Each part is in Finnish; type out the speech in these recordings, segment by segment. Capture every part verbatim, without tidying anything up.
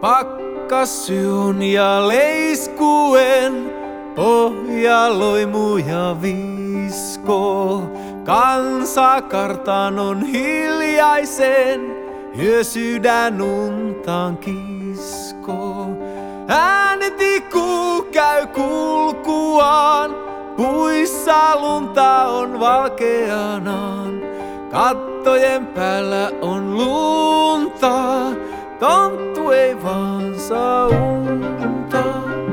Pakkasyön ja leiskuen, pohjaloimu ja visko. Kansa kartanon hiljaisen, yö sydän untaan kisko. Äänitikku käy kulkuaan, puissa lunta on valkeanaan. Kattojen päällä on lunta, tonttu ei vaan saa unta.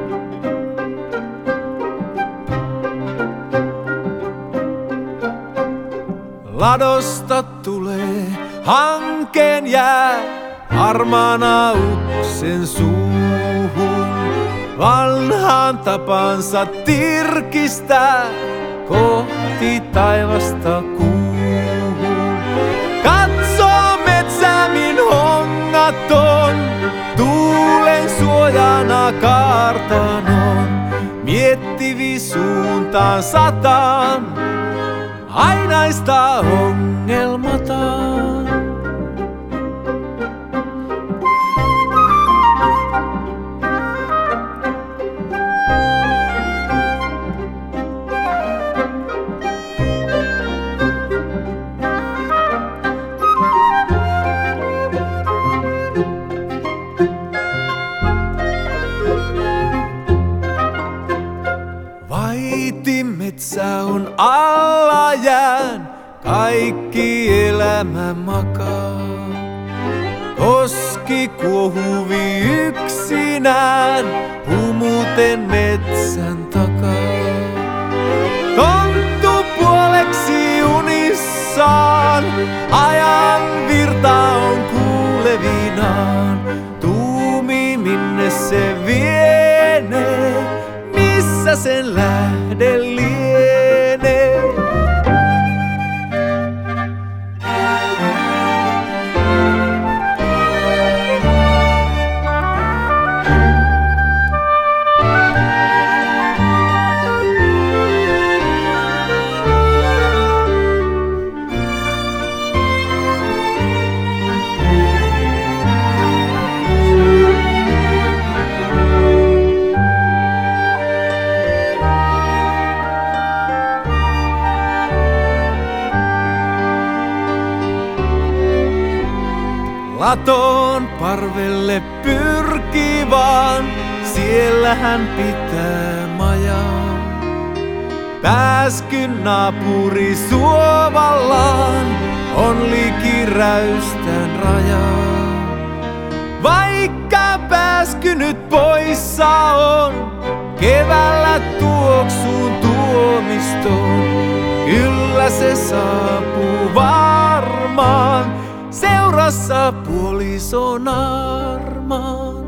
Ladosta tulee hankeen jää, harmaana uksen suuhun. Vanhaan tapansa tirkistää, kohti taivasta kuuhun. Katsoo metsämin hongaton, tuulen suojana kartanon. Miettivi suuntaan sataan, ainaista ongelmataan. Vaiti metsä on alla jään, kaikki elämä makaa. Koski kuohuvi yksinään, humuten metsän takaa. Tonttu puoleksi unissaan, ajan virta on kuulevinaan. Tuumi minne se vienee, missä sen lähde lienee. Laton parvelle pyrki vaan, siellä hän pitää majaa. Pääskyn naapuri suovallaan, on liki räystän rajaa. Vaikka pääsky nyt poissa on, keväällä tuoksuun tuomistoon. Kyllä se saapuu varmaan, seurassa puolison armaan.